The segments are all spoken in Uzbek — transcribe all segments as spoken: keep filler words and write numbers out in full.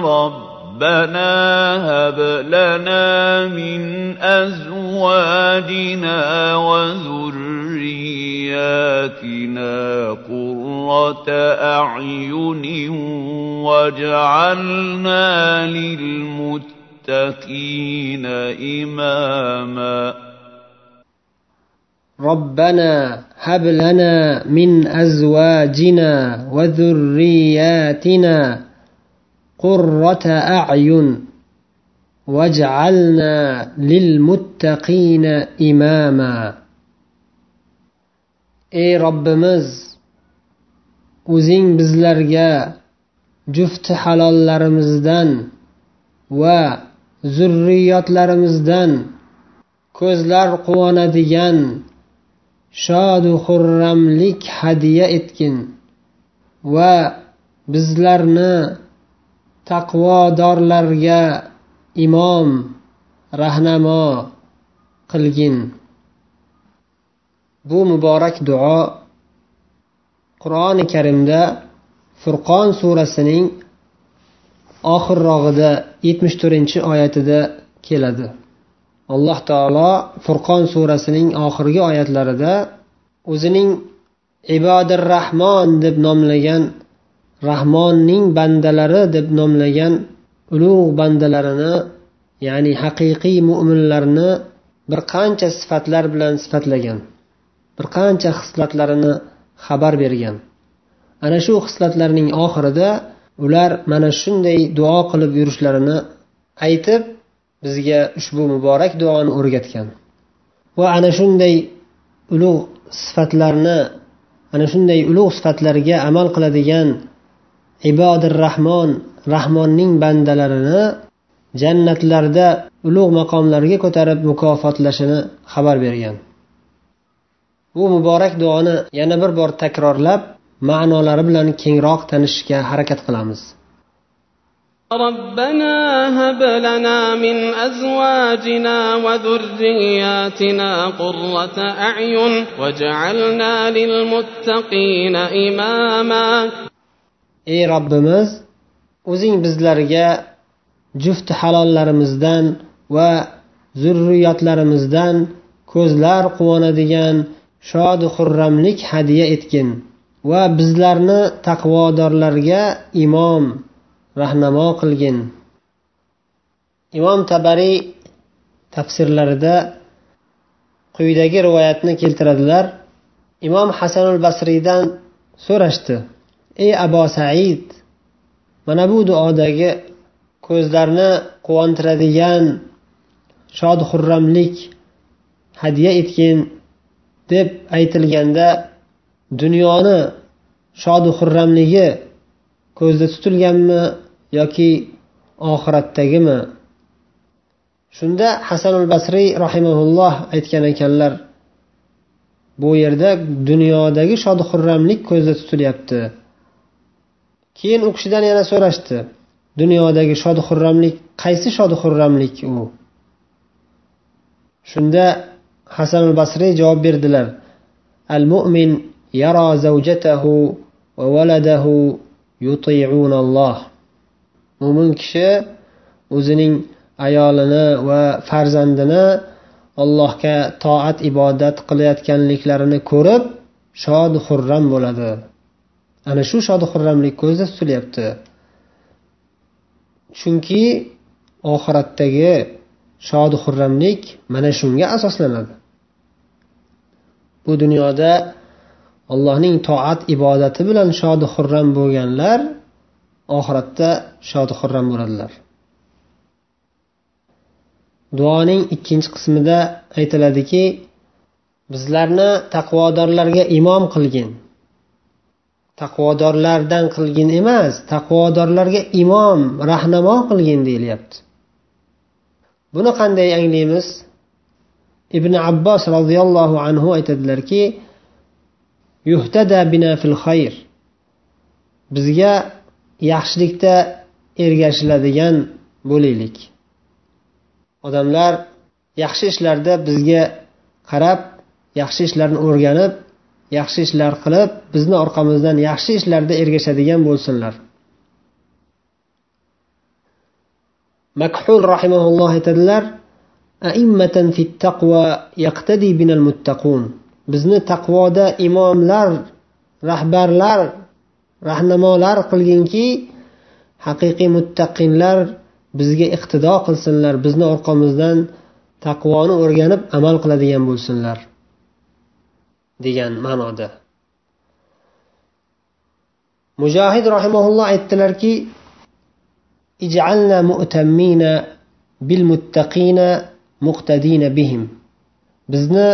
ربنا هب لنا من أزواجنا وذرياتنا قرة أعين واجعلنا للمتقين إماما ربنا هب لنا من أزواجنا وذرياتنا قرة أعين واجعلنا للمتقين إماما. Ey Robbimiz, o'zing bizlarga jufti halollarimizdan va zurriyotlarimizdan ko'zlar quvonadigan shod va xurramlik hadiya etgin va bizlarni taqvodorlarga imom, rahnamo qilgin. Bu muborak duo Qur'oni Karimda Furqon surasining oxirrog'ida yetmish to'rtinchi oyatida keladi. Alloh taolo Furqon surasining oxirgi oyatlarida o'zining Ibodir Rahmon deb nomlagan, Rahmonning bandalari deb nomlagan ulug' bandalarini, ya'ni haqiqiy mu'minlarni bir qancha sifatlar bilan sifatlagan, bir qancha xislatlarini xabar bergan. Ana shu xislatlarning oxirida ular mana shunday duo qilib yurishlarini aytib bizga ushbu muborak duoni o'rgatgan. Va ana shunday ulug' sifatlarni, ana shunday ulug' sifatlarga amal qiladigan Ibodir Rahmon, Rahmonning bandalarini jannatlarda ulug' maqomlarga ko'tarib mukofotlashini xabar bergan. Bu muborak duoni yana bir bor takrorlab, ma'nolari bilan kengroq tanishishga harakat qilamiz. ربنا هب لنا من أزواجنا وذرياتنا قرة أعين واجعلنا للمتقين إماما. Ey Robbimiz, o'zing bizlarga juft halollarimizdan va zurriyotlarimizdan ko'zlar quvonadigan shod va xurramlik hadiya etgin va bizlarni taqvodorlarga imom, rahnamo qilgin. Imom Tabariy tafsirlarida quyidagi rivoyatni keltiradilar. Imom Hasanul Basriydan so'rashdi: Ey Abu Said, mana bu duodagi ko'zlarni quvontiradigan shod xurramlik hadiya etgin deb aytilganda dunyoni shod xurramligi ko'zda tutilganmi yoki oxiratdagimi? Shunda Hasanul Basriy rahimahulloh aytgan ekanlar, bu yerda dunyodagi shod xurramlik ko'zda tutilyapti. Keyin u kishidan yana so'rashdi: dunyodagi shod xurramlik qaysi shod xurramlik u? Shunda Hasanul Basriy javob berdilar: Al-mu'min yara zawjatahu va waladahu yuti'unalloh. Mu'min kishi o'zining ayolini va farzandini Allohga toat ibodat qilayotganliklarini ko'rib shod xurram bo'ladi. Ana shu shod xurramlik ko'zda tutilyapti. Chunki oxiratdagi shod xurramlik mana shunga asoslanadi. Bu dunyoda Allohning toat ibodati bilan shod xurram bo'lganlar oxiratda shod xurram bo'ladilar. Duoning ikkinchi qismida aytiladiki, bizlarni taqvodorlarga imom qilgin. Taqvodorlardan qilgin emas, taqvodorlarga imom, rahnamo qilgin deyilyapti. Buni qanday anglaymiz? Ibn Abbos radhiyallohu anhu aytadilarki, yuhtada bina fil xayr. Bizga yaxshilikda ergashiladigan bo'laylik. Odamlar yaxshi ishlarda bizga qarab, yaxshi ishlarni o'rganib, yaxshi ishlar qilib, bizni orqamizdan yaxshi ishlarda ergashadigan bo'lsinlar. Makhul rahimahulloh aytadilar: a'immatan fit taqwa yaqtadi binal muttaqun. Bizni taqvoda imomlar, rahbarlar, rahnamolar qilginki, haqiqiy muttaqinlar bizga iqtido qilsinlar, bizni orqamizdan taqvoni o'rganib amal qiladigan bo'lsinlar degan ma'noda. Mujohid rahimahulloh aytdilarki: ij'alna mu'tammina bil muttaqina muqtadina bihim. Bizni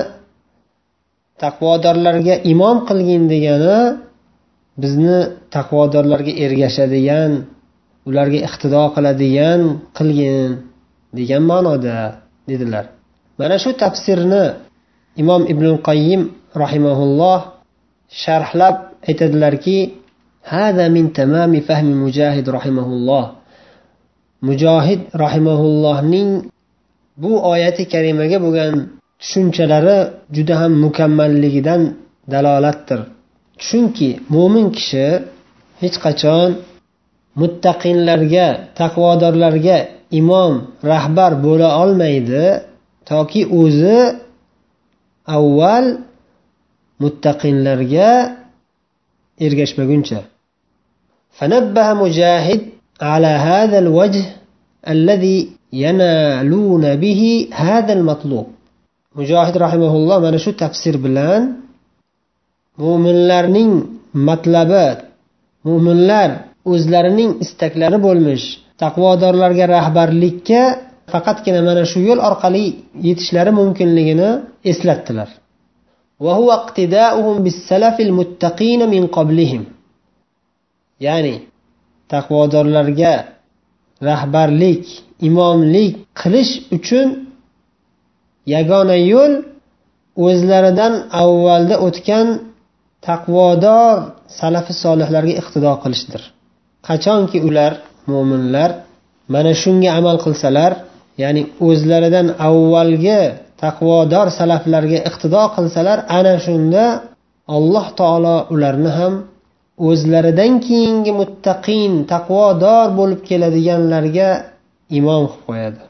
taqvodorlarga imom qilgin degani bizni taqvodorlarga ergashadigan, ularga iqtido qiladigan qilgin degan ma'noda dedilar. Mana shu tafsirni Imom Ibn Qayyim rahimahulloh sharhlab aytadilarki: hada min tamami fahmi Mujohid rahimahulloh. Mujohid rahimahullohning bu oyati karimaga bo'lgan tushunchalari juda ham mukammalligidan dalolatdir. Chunki mo'min kishi hech qachon muttaqinlarga, taqvodorlarga imom, rahbar bo'la olmaydi toki o'zi avval muttaqinlarga ergashmaguncha. Fanabbaha Mujahid ala hadha alwajh alladhi yanaluna bihi hadha almatlub. Mujohid rahimahulloh mana shu tafsir bilan mu'minlarning matlabi, mu'minlar o'zlarining istaklari bo'lmish taqvodorlarga rahbarlikka faqatgina mana shu yo'l orqali yetishlari mumkinligini eslatdilar. Va huwa iqtida'uhum bis-salafil muttaqin min qablihim. Ya'ni taqvodorlarga rahbarlik, imomlik qilish uchun yagona yo'l o'zlaridan avvalda o'tgan taqvodor salafi solihlarga iqtido qilishdir. Qachonki ular mu'minlar mana shunga amal qilsalar, ya'ni o'zlaridan avvalgi taqvodor salaflarga iqtido qilsalar, ana shunda Alloh taolo ularni ham o'zlaridan keyingi muttaqin, taqvodor bo'lib keladiganlarga imom qilib qo'yadi.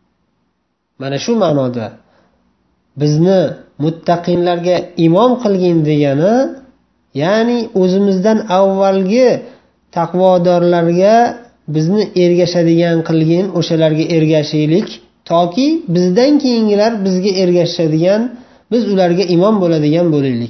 Mana shu ma'noda bizni muttaqinlarga imom qilgin degani, ya'ni o'zimizdan avvalgi taqvodorlarga bizni ergashadigan qilgin, o'shalarga ergashaylik toki bizdan keyingilar bizga ergashadigan, biz ularga imom bo'ladigan bo'laylik.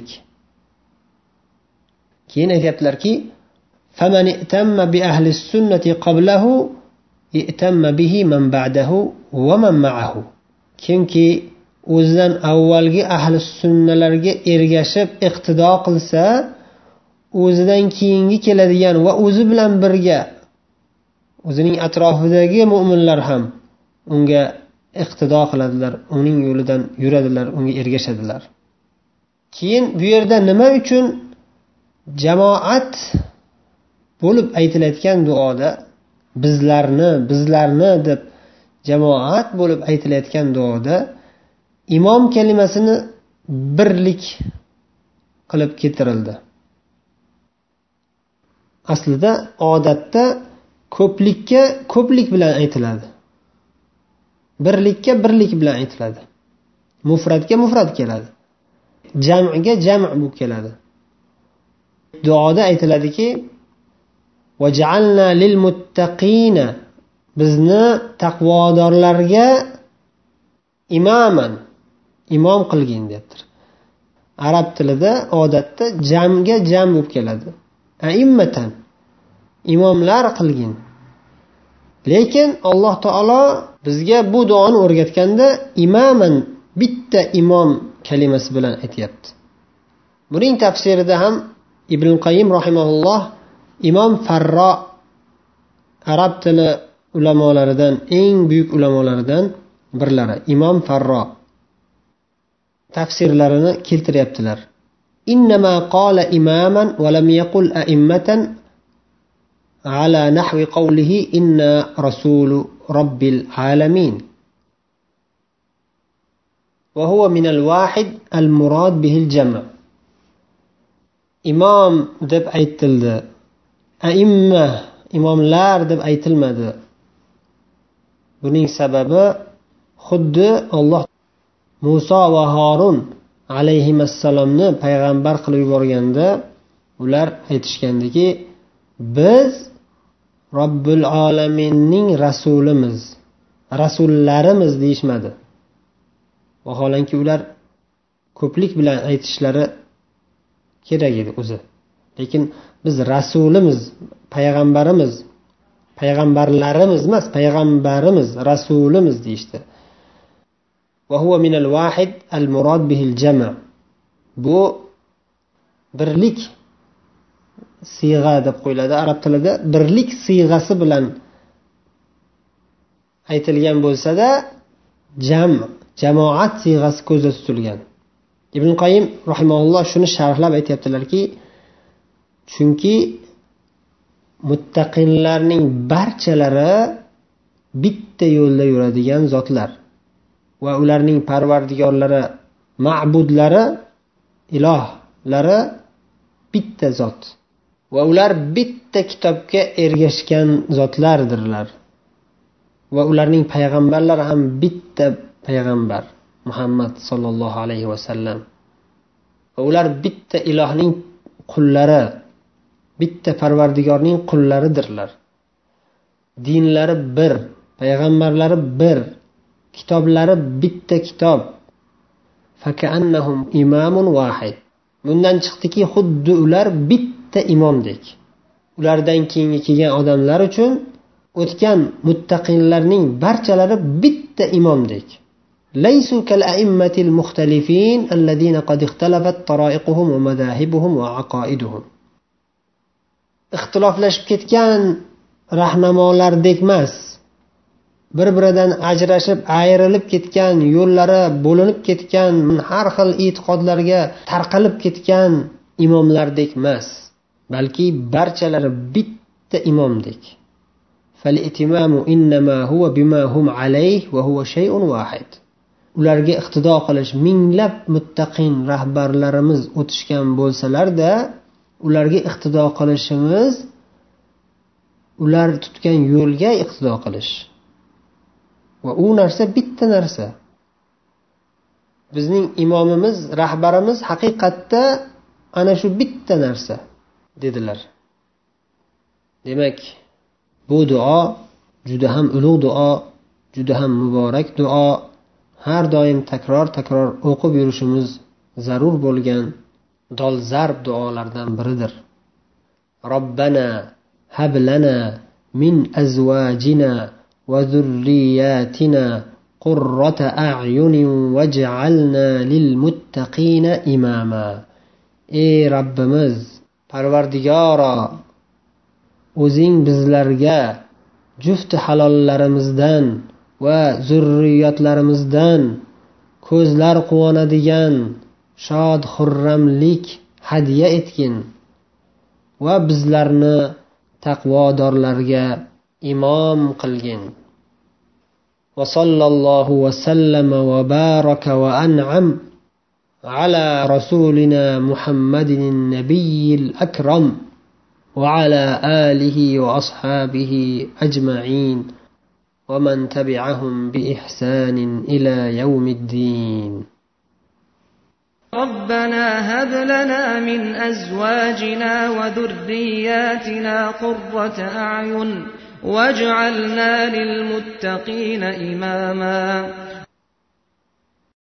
Keyin aytibdilarki: faman itamma bi ahli sunnati qablahu itamma bihi man ba'dahu va man ma'ahu. Kimki o'zidan avvalgi ahli sunnalarga ergashib iqtido qilsa, o'zidan keyingi keladigan va o'zi bilan birga o'zining atrofidagi mu'minlar ham unga iqtido qiladilar, uning yo'lidan yuradilar, unga ergashadilar. Keyin bu yerda nima uchun jamoat bo'lib aytilayotgan duoda bizlarni, bizlarni deb jamoat bo'lib aytilayotgan duoda imom kalimasini birlik qilib keltirildi. Aslida odatda ko'plikka ko'plik bilan aytiladi. Birlikka birlik bilan aytiladi. Mufratga mufrat keladi. Jam'ga jam' bu keladi. Duoda aytiladiki: "Vaj'alna lil muttaqina", bizni taqvodorlarga imaman, imom qilgin debdir. Arab tilida odatda jamga jam bo'lib keladi. A'immatan, imomlar qilgin. Lekin Alloh taolo bizga bu duoni o'rgatganda imaman, bitta imom kalimasi bilan aytayapti. Buning tafsirida ham Ibn Qayyim rahimahulloh Imom Farro arab tili ulamolaridan, eng buyuk ulamolaridan birlari, Imom Farro tafsirlarini keltiryaptilar. Innama qala imaman va lam yaqul a'immatan ala nahwi qawlihi inna rasulu robbil alamin. Va huwa min al-wahid al-murad bihi al-jam'. Imom deb aytildi. A'imma, imomlar deb aytilmadi. buning sababi xuddi Alloh Muso va Harun alayhissalomni payg'ambar qilib yuborganda ular aytishgandiki, biz Robbil alaminning rasulimiz, rasullarimiz deyishmadi. Vaholanki ular ko'plik bilan aytishlari kerak edi o'zi. Lekin biz rasulimiz, payg'ambarimiz, payg'ambarlarimiz emas, payg'ambarimiz, rasulimiz deyishdi. Va huwa minal wahid al murad bihil jam'. Bu birlik siyg'a deb qo'yiladi arab tilida. Birlik siyg'asi bilan aytilgan bo'lsa-da, jam, jamoat siyg'asi ko'zda tutilgan. Ibn Qayyim rahimahulloh shuni sharhlab aytayaptilarki, chunki muttaqinlarning barchalari bitta yo'lda yuradigan zotlar va ularning parvardigorlari, ma'budlari, ilohlari bitta zot va ular bitta kitobga ergashgan zotlardirlar va ularning payg'ambarlari ham bitta payg'ambar Muhammad sallallohu alayhi va sallam va ular bitta ilohning qullari, bitta parvardigorning qullaridirlar. Dinlari bir, payg'ambarlari bir, kitoblari bitta kitob. Fakannahum imamun wahid. Bundan chiqdiki, xuddi ular bitta imomdek. Ulardan keyingi kelgan odamlar uchun o'tgan muttaqinlarning barchalari bitta imomdek. Laysu kal a'immatil mukhtalifin alladhina qad ikhtalafat tara'iquhum wa madahibuhum wa aqaiduhum. Ixtiloflashib ketgan rahnamolardek emas. Bir-biridan ajrashib, ayrilib ketgan, yo'llari bo'linib ketgan, har xil e'tiqodlarga tarqalib ketgan imomlardek emas, balki barchalari bitta imomdek. Fal-itimamu innama huwa bima hum alayhi wa huwa shay'un wahid. Ularga iqtido qilish, minglab muttaqin rahbarlarimiz o'tishgan bo'lsalar-da, ularga iqtido qilishimiz ular tutgan yo'lga iqtido qilish. Va u narsa bitta narsa. Bizning imomimiz, rahbarimiz haqiqatda ana shu bitta narsa dedilar. Demak, bu duo juda ham ulug' duo, juda ham muborak duo, har doim takror-takror o'qib yurishimiz zarur bo'lgan dolzarb duolardan biridir. Robbana hab lana min azwajina va zurriyatina qurrata a'yunin waj'alna lil muttaqina imama. Ey Rabbimiz, Parvardigoro, o'zing bizlarga juft halollarimizdan va zurriyotlarimizdan ko'zlar quvonadigan shod xurramlik hadya etgin va bizlarni taqvodorlarga imom qilgin. Va sallallohu va sallama va baraka va an'am ala rasulina Muhammadin nabiyil akram va ala alihi va ashabihi ajma'in wa man tabi'ahum bi ihsanin ila yawmiddin. ربنا هب لنا من أزواجنا وذرياتنا قرة أعين واجعلنا للمتقين إماما